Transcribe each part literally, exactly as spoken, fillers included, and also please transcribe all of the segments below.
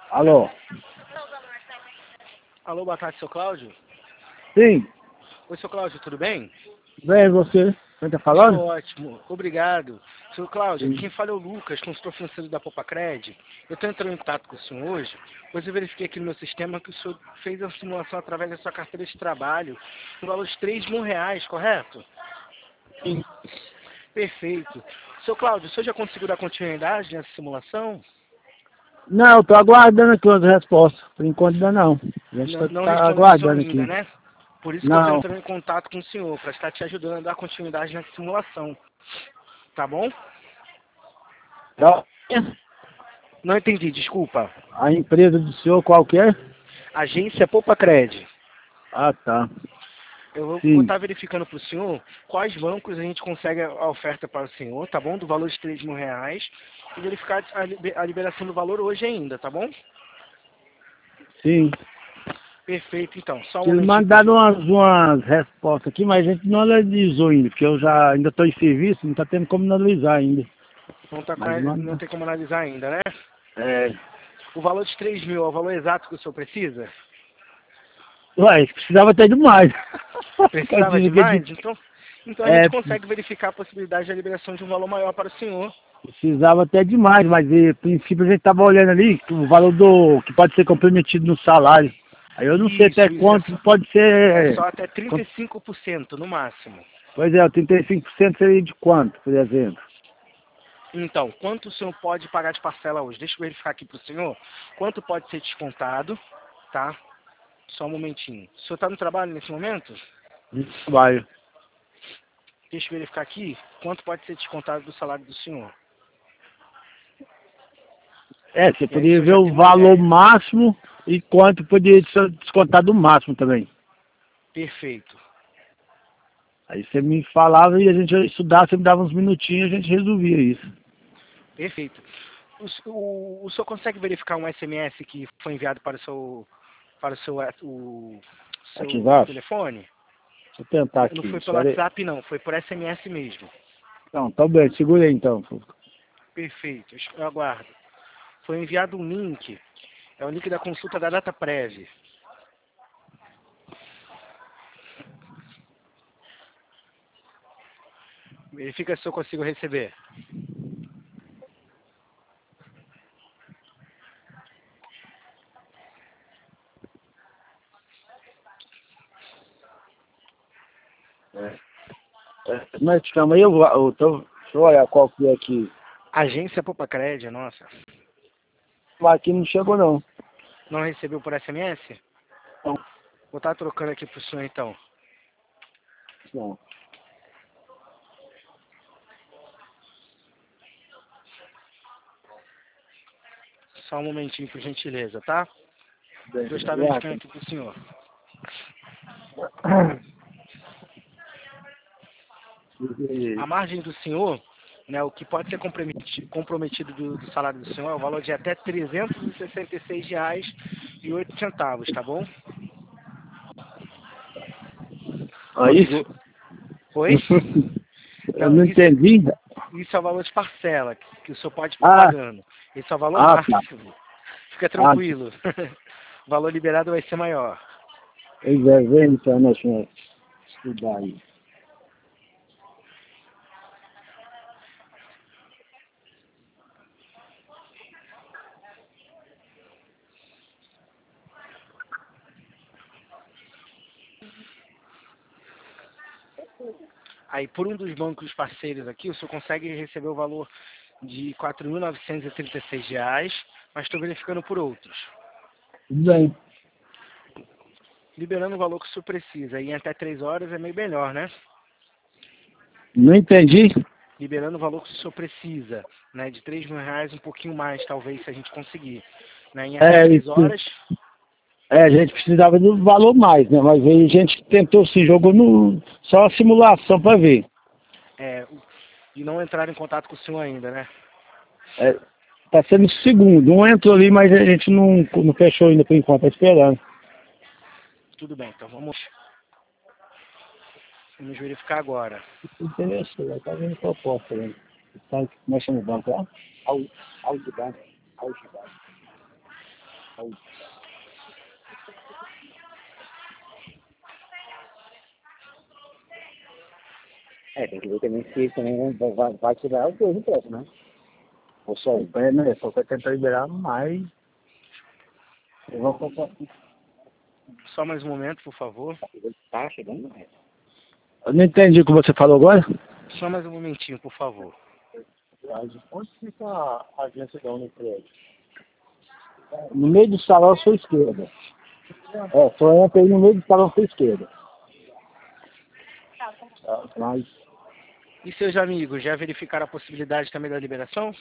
Alô? Alô, boa tarde, seu Cláudio. Sim, Oi, seu Cláudio, tudo bem? bem, você? Quem tá Estou falando? ótimo, obrigado. Seu Cláudio, Sim. quem fala é o Lucas, consultor financeiro da Popacred. Eu estou entrando em contato com o senhor hoje, pois eu verifiquei aqui no meu sistema que o senhor fez a simulação através da sua carteira de trabalho, no valor de três mil reais, correto? Sim. Perfeito. Seu Cláudio, o senhor já conseguiu dar continuidade nessa simulação? Não, eu tô aguardando aqui as respostas. Por enquanto ainda não. A gente Não, tá, não tá respondeu o senhor aguardando ainda, aqui. né? Por isso que eu estou Não. entrando em contato com o senhor, para estar te ajudando a dar continuidade nessa simulação. Tá bom? Tá. Não entendi, desculpa. A empresa do senhor qual que é? Agência Popacred. Ah, tá. Eu vou vou Sim. estar verificando para o senhor quais bancos a gente consegue a oferta para o senhor, tá bom? Do valor de três mil reais. E verificar a libe- a liberação do valor hoje ainda, tá bom? Sim. Perfeito, então. Só um Eles momentinho, por mandaram gentileza. umas, umas respostas aqui, mas a gente não analisou ainda, porque eu já ainda tô em serviço, não tá tendo como analisar ainda. Não, tá, com Mas a- não manda. tem como analisar ainda, né? É. O valor de três mil é o valor exato que o senhor precisa? Ué, precisava até demais. Eu Precisava de disse que de- mais? Então, então a gente é, consegue verificar a possibilidade da liberação de um valor maior para o senhor. precisava até demais, mas eh, a princípio a gente estava olhando ali que o valor do que pode ser comprometido no salário. Aí eu não sei até Isso, isso. É quanto só, pode é ser. só até trinta quanto- e cinco por cento no máximo. Pois é, o trinta e cinco por cento seria de quanto, por exemplo? Então, quanto o senhor pode pagar de parcela hoje? Deixa eu verificar aqui para o senhor. Quanto pode ser descontado, tá? Só um momentinho. O senhor está no trabalho nesse momento? De trabalho. Deixa eu verificar aqui quanto pode ser descontado do salário do senhor. É, você E aí o poderia senhor ver já o tem uma valor ideia. máximo e quanto poderia ser descontado do máximo também. Perfeito. Aí você me falava e a gente ia estudar, você me dava uns minutinhos e a gente resolvia isso. Perfeito. O, s- o, o senhor consegue verificar um S M S que foi enviado para o seu, para o seu, eh, o, seu WhatsApp? telefone? Deixa eu tentar Não aqui. foi pelo Espera aí. WhatsApp, não. Foi por S M S mesmo. Não, tá bem, segura aí então. Perfeito. Eu aguardo. Foi enviado um link. É o link da consulta da data prévia. Verifica se eu consigo receber. É. É, mas chama aí, eu, vou- eu tô, deixa eu olhar qual que é aqui. Agência Popacred, nossa. Mas aqui não chegou não. Não recebeu por S M S? Não, Vou estar trocando aqui pro senhor então. não. Só um momentinho, por gentileza, tá? Bem, Eu estou verificando obrigado. aqui pro senhor. A margem do senhor, né, o que pode ser comprometi- comprometido do, do salário do senhor é o valor de até trezentos e sessenta e seis reais e oito centavos, tá bom? Aí, Conseguiu? Oi? eu Não, não isso, entendi. isso é o valor de parcela que, que o senhor pode estar Ah, pagando. Esse é o valor ah, tá. máximo. Fica Ah, tranquilo. O valor liberado vai ser maior. pois é, vem então, né, senhor? Estudar aí. Aí, por um dos bancos parceiros aqui, o senhor consegue receber o valor de quatro mil novecentos e trinta e seis reais, mas estou verificando por outros. Tudo bem. Liberando o valor que o senhor precisa. E em até três horas é meio melhor, né? Não entendi. Liberando o valor que o senhor precisa, né? De três mil reais, um pouquinho mais, talvez, se a gente conseguir. Né? Em até É, três isso. horas, É, a gente precisava do valor mais, né? Mas aí a gente tentou, se jogou no, só a simulação para ver. é, e não entrar em contato com o senhor ainda, né? É, tá sendo o segundo. Um entrou ali, mas a gente não, não fechou ainda por enquanto, tá esperando. Tudo bem, então vamos, vamos verificar agora. Interessante, tá vendo proposta, né? Sabe como é que chama o banco lá? Ao, ao de banco. Ao de banco. É, tem que ver também se ele também vai, vai, vai tirar o dois impressos, né? Ou só o pé, né? Só vai tentar liberar mais. Eu vou colocar. Só mais um momento, por favor. Tá chegando, né? Eu não entendi o que você falou agora. Só mais um momentinho, por favor. Onde fica a agência da Unicred? No meio do salão à sua esquerda. É, só entra aí no meio do salão à sua esquerda. Mas... E seus amigos, já verificaram a possibilidade também da liberação?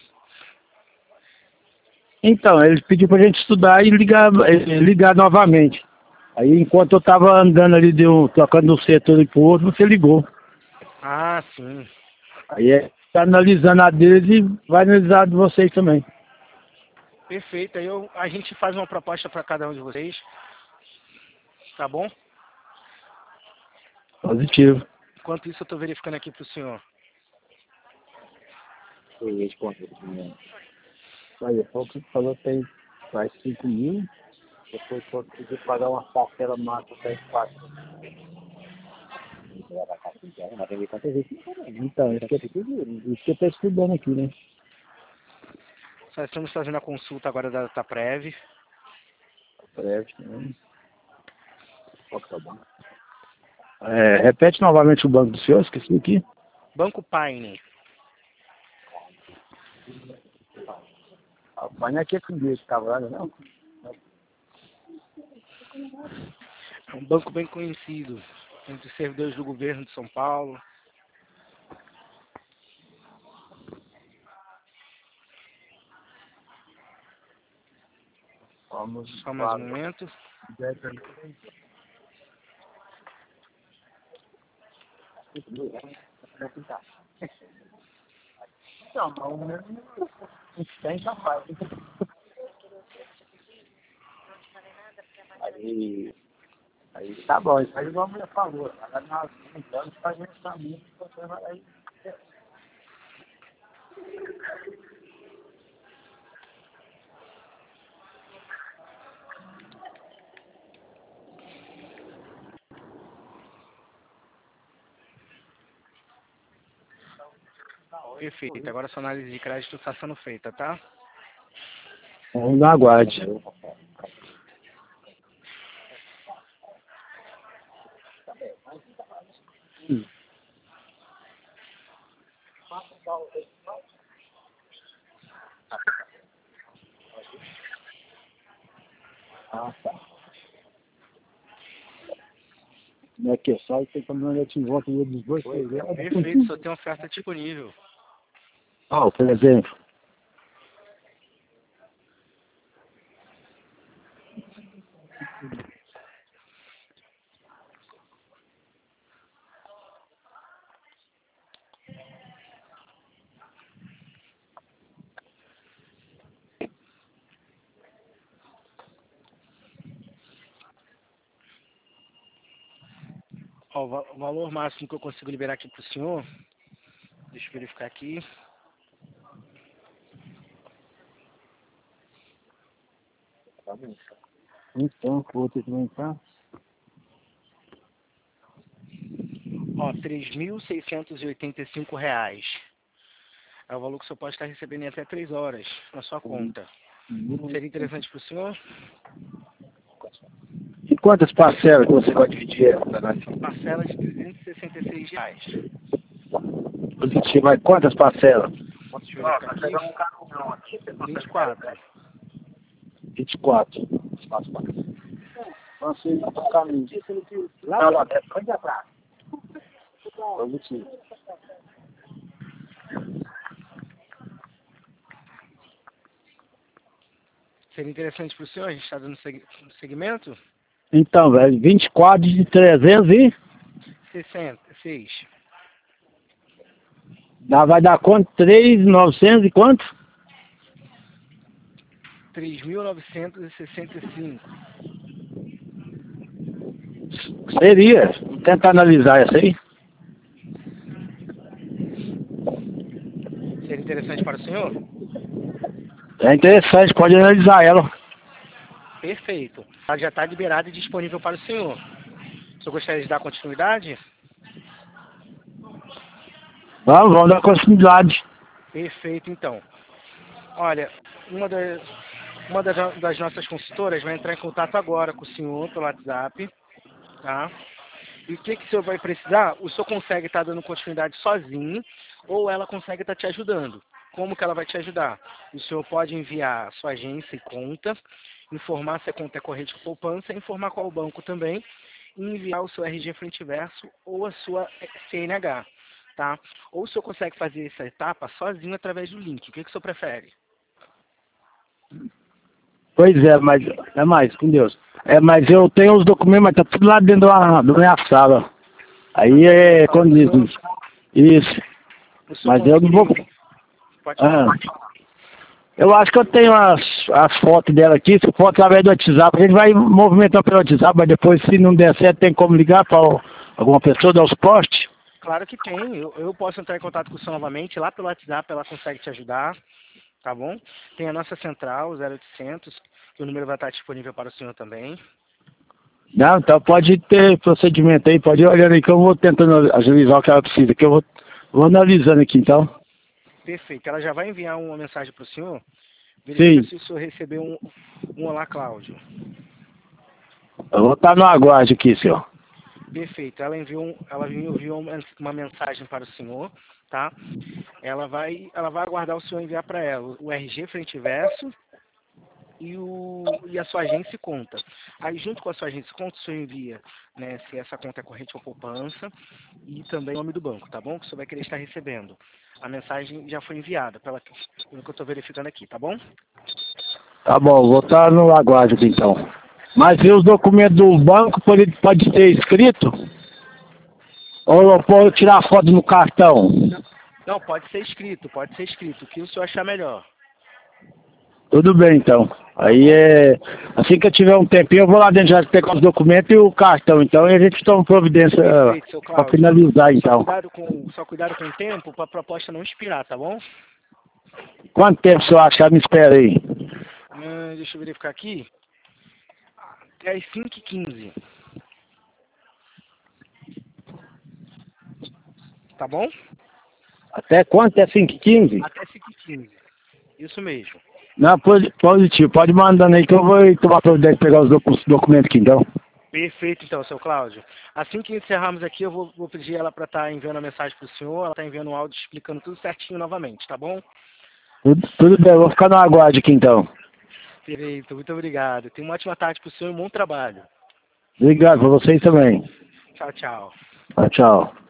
Então, ele pediu pra gente estudar e ligar, ligar novamente. Aí, enquanto eu tava andando ali, de um, trocando de um setor pro outro, você ligou. Ah, sim. Aí, é, tá analisando a deles e vai analisar a de vocês também. Perfeito. Aí eu, a gente faz uma proposta para cada um de vocês. Tá bom? Positivo. Enquanto isso, eu estou verificando aqui para o senhor. Aí, foi o que falou que tem mais cinco mil. Depois pode pedir pagar uma parcela máxima dez quatro. Então, isso que isso que eu estou estudando aqui, né? Nós estamos fazendo a consulta agora da DataPrev. Breve também. É, repete novamente o banco do senhor, esqueci aqui. Banco Paine. O pai não é aqui comigo, estava lá, não? É um banco bem conhecido entre os servidores do governo de São Paulo. Vamos Só mais um momento. Não, mas o mesmo tem capaz. Aí, aí tá bom, isso aí igual a mulher falou. Ela nós então faz esse caminho que você vai. Perfeito. Agora a sua análise de crédito está sendo feita, tá? Vamos na aguarde. Hum. Ah, tá. Não é que é só, tem como não te volta dos dois. Perfeito, só tem oferta disponível. Ó, por exemplo. Ó, o va- o valor máximo que eu consigo liberar aqui para o senhor, deixa eu verificar aqui. Então, o outro também tá. Ó, três mil seiscentos e oitenta e cinco reais. É o valor que o senhor pode estar recebendo em até três horas na sua conta. Seria interessante para o senhor? E quantas parcelas que você vai dividir essa, né? São parcelas de trezentos e sessenta e seis reais. Positivo, mas quantas parcelas? Deixa eu verificar aqui. vinte e quatro. vinte e quatro. Passei no caminho. Lá, lá, pode atrás. Positivo. Seria interessante para o senhor? A gente está dando seg- segmento? Então, velho, vinte e quatro de trezentos e... sessenta, seis. Dá, vai dar quanto? três mil e novecentos e quanto? três mil novecentos e sessenta e cinco. Seria. Vou tentar analisar essa aí. Seria interessante para o senhor? É interessante, pode analisar ela. Perfeito. Ela já está liberada e disponível para o senhor. O senhor gostaria de dar continuidade? Vamos, vamos dar continuidade. Perfeito, então. Olha, uma das, uma das, das nossas consultoras vai entrar em contato agora com o senhor pelo WhatsApp, tá? E o que, que o senhor vai precisar? O senhor consegue estar dando continuidade sozinho ou ela consegue estar te ajudando. Como que ela vai te ajudar? O senhor pode enviar sua agência e conta, informar se a conta é corrente ou poupança, informar qual o banco também, e enviar o seu R G frente e verso ou a sua C N H, tá? Ou o senhor consegue fazer essa etapa sozinho através do link. O que, que o senhor prefere? Pois é, mas é mais, com Deus. É, mas eu tenho os documentos, mas tá tudo lá dentro da, da minha sala. Aí é quando diz isso. Mas eu não vou. Pode Ah, falar. eu acho que eu tenho as, as fotos dela aqui, se for através do WhatsApp, a gente vai movimentar pelo WhatsApp, mas depois, se não der certo, tem como ligar para alguma pessoa dar o suporte? Claro que tem. Eu, eu posso entrar em contato com o senhor novamente. Lá pelo WhatsApp ela consegue te ajudar. Tá bom? Tem a nossa central, zero oitocentos, que o número vai estar disponível para o senhor também. Não, então pode ter procedimento aí, pode ir olhando aí que eu vou tentando agilizar o que ela precisa, que eu vou, vou analisando aqui então. Perfeito. Ela já vai enviar uma mensagem para o senhor. Verifica Sim. se o senhor recebeu um, um Olá, Cláudio. Eu vou estar no aguarde aqui, senhor. Perfeito. Ela enviou, um, ela enviou uma mensagem para o senhor, tá? Ela vai, ela vai aguardar o senhor enviar para ela o R G frente e verso e, o, e a sua agência e conta. Aí, junto com a sua agência e conta, o senhor envia, né, se essa conta é corrente ou poupança e também o nome do banco, tá bom? Que o senhor vai querer estar recebendo. A mensagem já foi enviada, pela, pelo que eu estou verificando aqui, tá bom? Tá bom, vou estar no aguarde aqui então. Mas e os documentos do banco pode, pode ser escrito? Ou eu posso tirar foto no cartão? Não, pode ser escrito, pode ser escrito, o que o senhor achar melhor. Tudo bem então. Aí é. Assim que eu tiver um tempinho, eu vou lá dentro já pegar os documentos e o cartão, então, e a gente toma providência Perfeito, seu para Cláudio. finalizar Só então. cuidado com, só cuidado com o tempo para a proposta não expirar, tá bom? Quanto tempo o senhor acha que ela me espera aí? Hum, deixa eu verificar aqui. É às cinco e quinze. Tá bom? Até quanto? É cinco e quinze? Até cinco e quinze. Isso mesmo. Não, posi- positivo. Pode mandando aí que eu vou tomar providência de pegar os, docu- os documentos aqui então. Perfeito, então, seu Cláudio. Assim que encerrarmos aqui, eu vou, vou pedir ela para estar enviando a mensagem para o senhor. Ela está enviando um áudio explicando tudo certinho novamente, tá bom? Tudo, tudo bem, eu vou ficar no aguarde aqui então. Perfeito, muito obrigado. Tenha uma ótima tarde para o senhor e um bom trabalho. Obrigado, para vocês também. Tchau, tchau. Tchau, tchau.